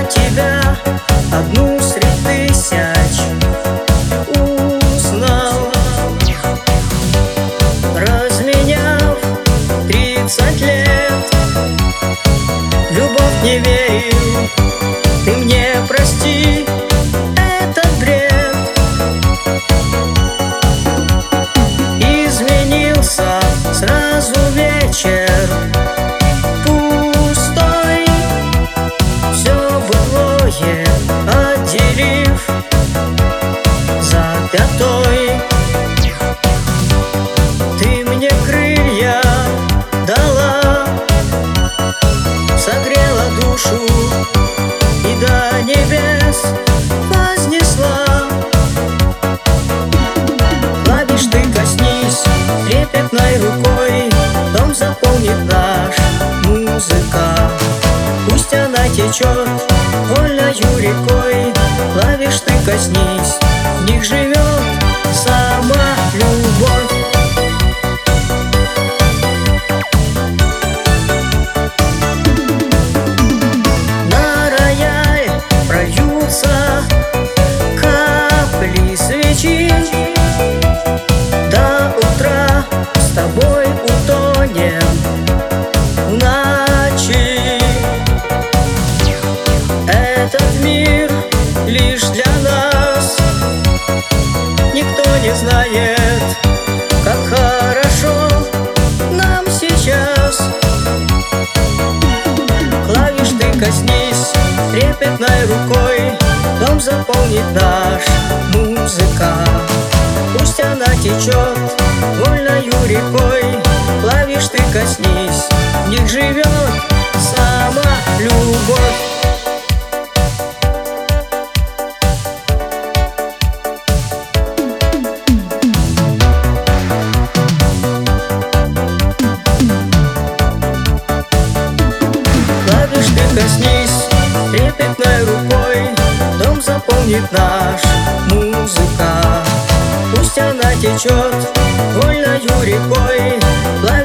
тебя одну средь тысяч узнал, разменяв 30 лет. Любовь не верил, ты мне прости этот бред. Изменился сразу вечер пустой, все былое отделив запятой. Ты мне крылья дала, согрела душу и до небес вознесла. Клавиш ты коснись трепетной рукой, дом заполнит наш музыка. Пусть она течет вольною рекой, клавиш ты коснись, в них живет сама любовь. На рояль прольются капли свечи, до утра с тобой утонем в ночи. Этот мир лишь для нас, никто не знает, как хорошо нам сейчас. Клавиш ты коснись трепетной рукой, дом заполнит наш музыка. Пусть она течет вольною рекой, клавиш ты коснись, в них живет сама любовь. Клавиш ты коснись трепетной рукой, дом заполнит наш музыка. Пусть она течет вольною рекой,